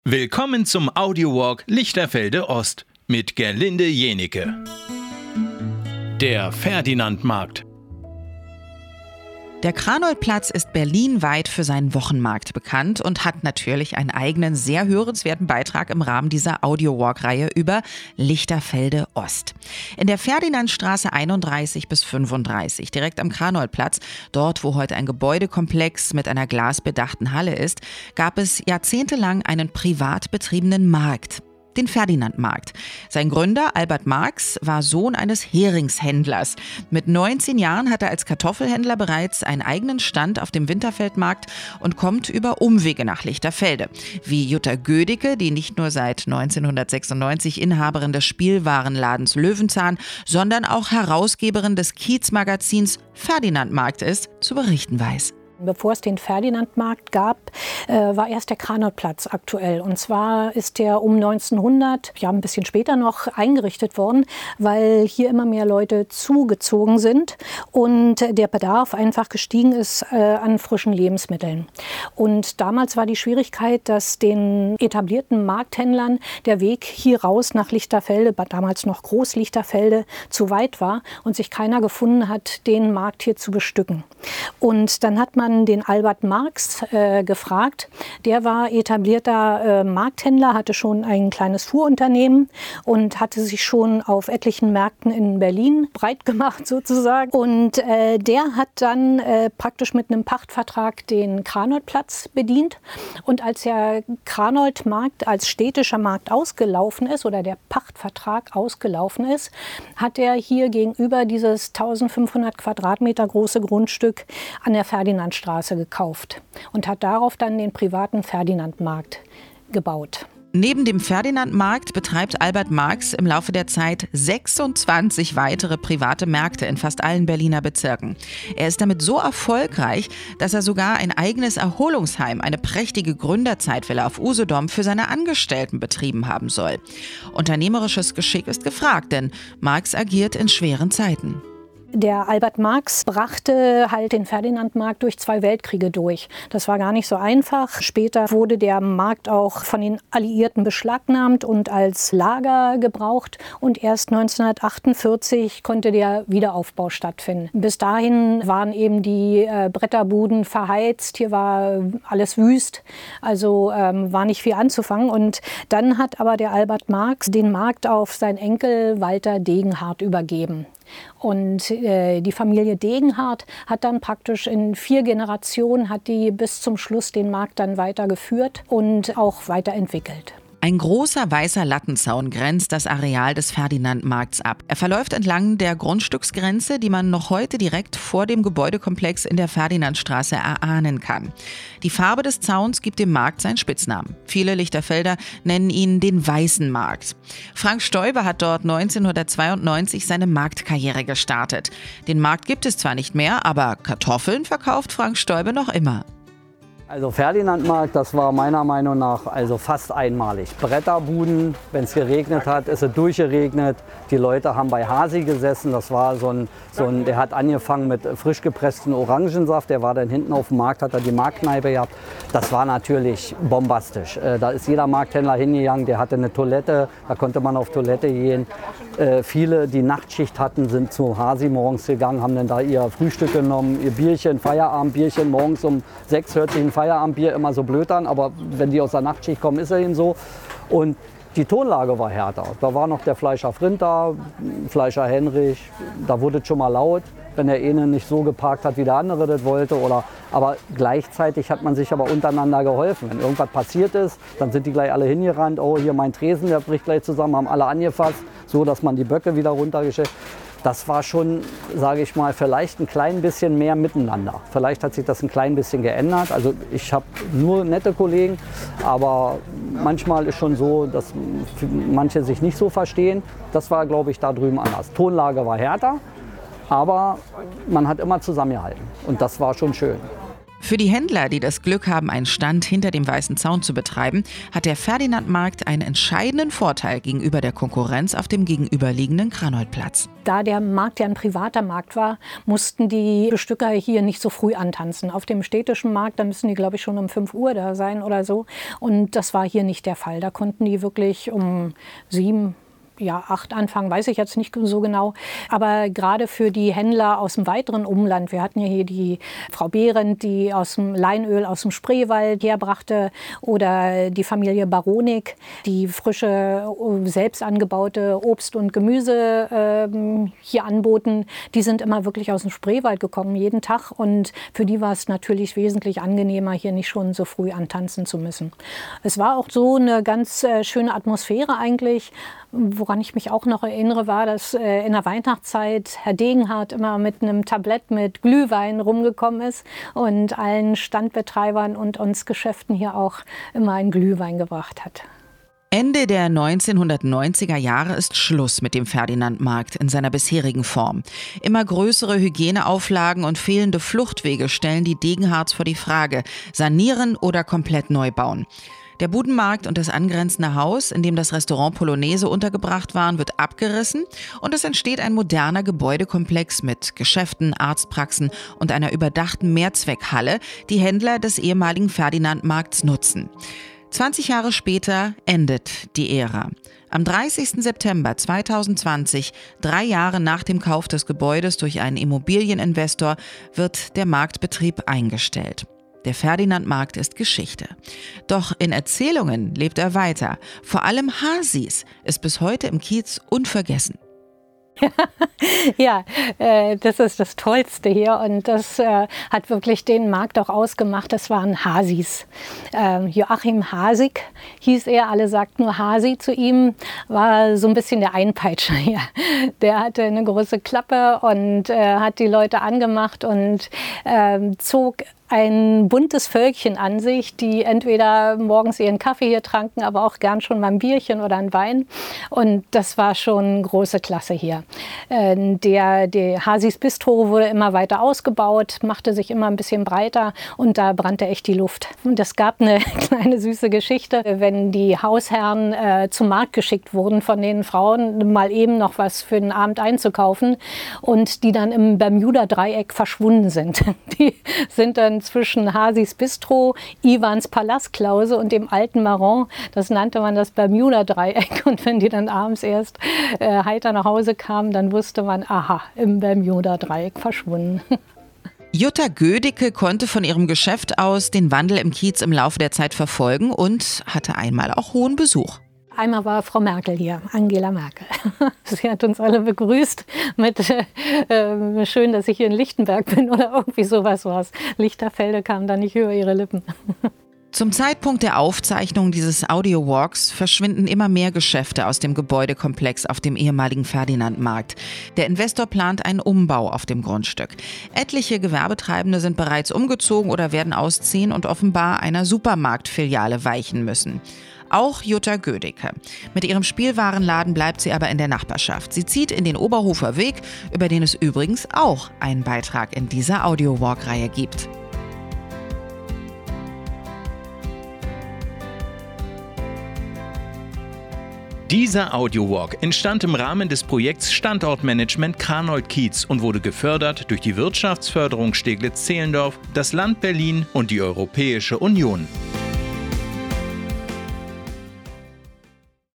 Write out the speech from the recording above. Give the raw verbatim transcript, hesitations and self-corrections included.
Willkommen zum Audiowalk Lichterfelde Ost mit Gerlinde Jenike. Der Ferdinandmarkt. Der Kranoldplatz ist berlinweit für seinen Wochenmarkt bekannt und hat natürlich einen eigenen, sehr hörenswerten Beitrag im Rahmen dieser Audiowalk-Reihe über Lichterfelde Ost. In der Ferdinandstraße einunddreißig bis fünfunddreißig, direkt am Kranoldplatz, dort wo heute ein Gebäudekomplex mit einer glasbedachten Halle ist, gab es jahrzehntelang einen privat betriebenen Markt. Den Ferdinandmarkt. Sein Gründer, Albert Marx, war Sohn eines Heringshändlers. Mit neunzehn Jahren hat er als Kartoffelhändler bereits einen eigenen Stand auf dem Winterfeldmarkt und kommt über Umwege nach Lichterfelde. Wie Jutta Gödicke, die nicht nur seit neunzehnhundertsechsundneunzig Inhaberin des Spielwarenladens Löwenzahn, sondern auch Herausgeberin des Kiezmagazins Ferdinandmarkt ist, zu berichten weiß. Bevor es den Ferdinandmarkt gab, äh, war erst der Kranoldplatz aktuell. Und zwar ist der um neunzehnhundert, ja ein bisschen später noch, eingerichtet worden, weil hier immer mehr Leute zugezogen sind und der Bedarf einfach gestiegen ist äh, an frischen Lebensmitteln. Und damals war die Schwierigkeit, dass den etablierten Markthändlern der Weg hier raus nach Lichterfelde, damals noch Groß-Lichterfelde, zu weit war und sich keiner gefunden hat, den Markt hier zu bestücken. Und dann hat man den Albert Marx äh, gefragt. Der war etablierter äh, Markthändler, hatte schon ein kleines Fuhrunternehmen und hatte sich schon auf etlichen Märkten in Berlin breit gemacht sozusagen. Und äh, der hat dann äh, praktisch mit einem Pachtvertrag den Kranoldplatz bedient. Und als der Kranoldmarkt als städtischer Markt ausgelaufen ist oder der Pachtvertrag ausgelaufen ist, hat er hier gegenüber dieses eintausendfünfhundert Quadratmeter große Grundstück an der Ferdinandstraße gekauft und hat darauf dann den privaten Ferdinandmarkt gebaut. Neben dem Ferdinandmarkt betreibt Albert Marx im Laufe der Zeit sechsundzwanzig weitere private Märkte in fast allen Berliner Bezirken. Er ist damit so erfolgreich, dass er sogar ein eigenes Erholungsheim, eine prächtige Gründerzeitvilla auf Usedom für seine Angestellten betrieben haben soll. Unternehmerisches Geschick ist gefragt, denn Marx agiert in schweren Zeiten. Der Albert Marx brachte halt den Ferdinandmarkt durch zwei Weltkriege durch. Das war gar nicht so einfach. Später wurde der Markt auch von den Alliierten beschlagnahmt und als Lager gebraucht. Und erst neunzehnhundertachtundvierzig konnte der Wiederaufbau stattfinden. Bis dahin waren eben die äh, Bretterbuden verheizt. Hier war alles wüst. Also ähm, war nicht viel anzufangen. Und dann hat aber der Albert Marx den Markt auf seinen Enkel Walter Degenhardt übergeben. Und äh, die Familie Degenhardt hat dann praktisch in vier Generationen, hat die bis zum Schluss den Markt dann weitergeführt und auch weiterentwickelt. Ein großer weißer Lattenzaun grenzt das Areal des Ferdinandmarkts ab. Er verläuft entlang der Grundstücksgrenze, die man noch heute direkt vor dem Gebäudekomplex in der Ferdinandstraße erahnen kann. Die Farbe des Zauns gibt dem Markt seinen Spitznamen. Viele Lichterfelder nennen ihn den Weißen Markt. Frank Stoiber hat dort neunzehnhundertzweiundneunzig seine Marktkarriere gestartet. Den Markt gibt es zwar nicht mehr, aber Kartoffeln verkauft Frank Stoiber noch immer. Also Ferdinandmarkt, das war meiner Meinung nach also fast einmalig. Bretterbuden, wenn es geregnet hat, ist es durchgeregnet. Die Leute haben bei Hasi gesessen. Das war so ein, so ein, der hat angefangen mit frisch gepresstem Orangensaft. Der war dann hinten auf dem Markt, hat er die Marktkneipe gehabt. Das war natürlich bombastisch. Äh, da ist jeder Markthändler hingegangen, der hatte eine Toilette, da konnte man auf Toilette gehen. Äh, viele, die Nachtschicht hatten, sind zu Hasi morgens gegangen, haben dann da ihr Frühstück genommen, ihr Bierchen, Feierabendbierchen. Morgens um sechs hört sich ein Feierabendbier immer so blöd an, aber wenn die aus der Nachtschicht kommen, ist er ihnen so. Und die Tonlage war härter. Da war noch der Fleischer Frind da, Fleischer Henrich, da wurde es schon mal laut, wenn der eine nicht so geparkt hat, wie der andere das wollte. Oder, aber gleichzeitig hat man sich aber untereinander geholfen. Wenn irgendwas passiert ist, dann sind die gleich alle hingerannt. Oh, hier mein Tresen, der bricht gleich zusammen, haben alle angefasst, so dass man die Böcke wieder runtergeschickt. Das war schon, sage ich mal, vielleicht ein klein bisschen mehr miteinander. Vielleicht hat sich das ein klein bisschen geändert. Also ich habe nur nette Kollegen, aber manchmal ist schon so, dass manche sich nicht so verstehen. Das war, glaube ich, da drüben anders. Tonlage war härter, aber man hat immer zusammengehalten und das war schon schön. Für die Händler, die das Glück haben, einen Stand hinter dem weißen Zaun zu betreiben, hat der Ferdinandmarkt einen entscheidenden Vorteil gegenüber der Konkurrenz auf dem gegenüberliegenden Kranoldplatz. Da der Markt ja ein privater Markt war, mussten die Bestücker hier nicht so früh antanzen. Auf dem städtischen Markt, da müssen die, glaube ich, schon um fünf Uhr da sein oder so. Und das war hier nicht der Fall. Da konnten die wirklich um sieben, ja, acht anfangen, weiß ich jetzt nicht so genau. Aber gerade für die Händler aus dem weiteren Umland, wir hatten ja hier die Frau Behrendt, die aus dem Leinöl aus dem Spreewald herbrachte, oder die Familie Baronik, die frische, selbst angebaute Obst und Gemüse äh, hier anboten. Die sind immer wirklich aus dem Spreewald gekommen, jeden Tag. Und für die war es natürlich wesentlich angenehmer, hier nicht schon so früh antanzen zu müssen. Es war auch so eine ganz äh, schöne Atmosphäre eigentlich. Woran ich mich auch noch erinnere, war, dass äh, in der Weihnachtszeit Herr Degenhardt immer mit einem Tablett mit Glühwein rumgekommen ist und allen Standbetreibern und uns Geschäften hier auch immer einen Glühwein gebracht hat. Ende der neunzehnhundertneunziger Jahre ist Schluss mit dem Ferdinandmarkt in seiner bisherigen Form. Immer größere Hygieneauflagen und fehlende Fluchtwege stellen die Degenhardts vor die Frage: sanieren oder komplett neu bauen. Der Budenmarkt und das angrenzende Haus, in dem das Restaurant Polonaise untergebracht waren, wird abgerissen und es entsteht ein moderner Gebäudekomplex mit Geschäften, Arztpraxen und einer überdachten Mehrzweckhalle, die Händler des ehemaligen Ferdinandmarkts nutzen. zwanzig Jahre später endet die Ära. Am dreißigsten September zweitausendzwanzig, drei Jahre nach dem Kauf des Gebäudes durch einen Immobilieninvestor, wird der Marktbetrieb eingestellt. Der Ferdinandmarkt ist Geschichte. Doch in Erzählungen lebt er weiter. Vor allem Hasis ist bis heute im Kiez unvergessen. Ja, äh, das ist das Tollste hier und das äh, hat wirklich den Markt auch ausgemacht. Das waren Hasis. Ähm, Joachim Hasig hieß er, alle sagten nur Hasi zu ihm, war so ein bisschen der Einpeitscher hier. Der hatte eine große Klappe und äh, hat die Leute angemacht und äh, zog ein buntes Völkchen an sich, die entweder morgens ihren Kaffee hier tranken, aber auch gern schon mal ein Bierchen oder ein Wein. Und das war schon große Klasse hier. Der, der Hasis Bistro wurde immer weiter ausgebaut, machte sich immer ein bisschen breiter und da brannte echt die Luft. Und es gab eine kleine süße Geschichte, wenn die Hausherren äh, zum Markt geschickt wurden von den Frauen, mal eben noch was für den Abend einzukaufen und die dann im Bermuda-Dreieck verschwunden sind. Die sind dann zwischen Hasis Bistro, Iwans Palastklause und dem alten Marron. Das nannte man das Bermuda-Dreieck. Und wenn die dann abends erst äh, heiter nach Hause kamen, dann wusste man, aha, im Bermuda-Dreieck verschwunden. Jutta Gödicke konnte von ihrem Geschäft aus den Wandel im Kiez im Laufe der Zeit verfolgen und hatte einmal auch hohen Besuch. Einmal war Frau Merkel hier, Angela Merkel. Sie hat uns alle begrüßt mit äh, schön, dass ich hier in Lichtenberg bin oder irgendwie sowas war's. Lichterfelde kam da nicht über ihre Lippen. Zum Zeitpunkt der Aufzeichnung dieses Audio-Walks verschwinden immer mehr Geschäfte aus dem Gebäudekomplex auf dem ehemaligen Ferdinandmarkt. Der Investor plant einen Umbau auf dem Grundstück. Etliche Gewerbetreibende sind bereits umgezogen oder werden ausziehen und offenbar einer Supermarktfiliale weichen müssen. Auch Jutta Gödicke. Mit ihrem Spielwarenladen bleibt sie aber in der Nachbarschaft. Sie zieht in den Oberhofer Weg, über den es übrigens auch einen Beitrag in dieser Audio-Walk-Reihe gibt. Dieser Audio-Walk entstand im Rahmen des Projekts Standortmanagement Kranold-Kiez und wurde gefördert durch die Wirtschaftsförderung Steglitz-Zehlendorf, das Land Berlin und die Europäische Union.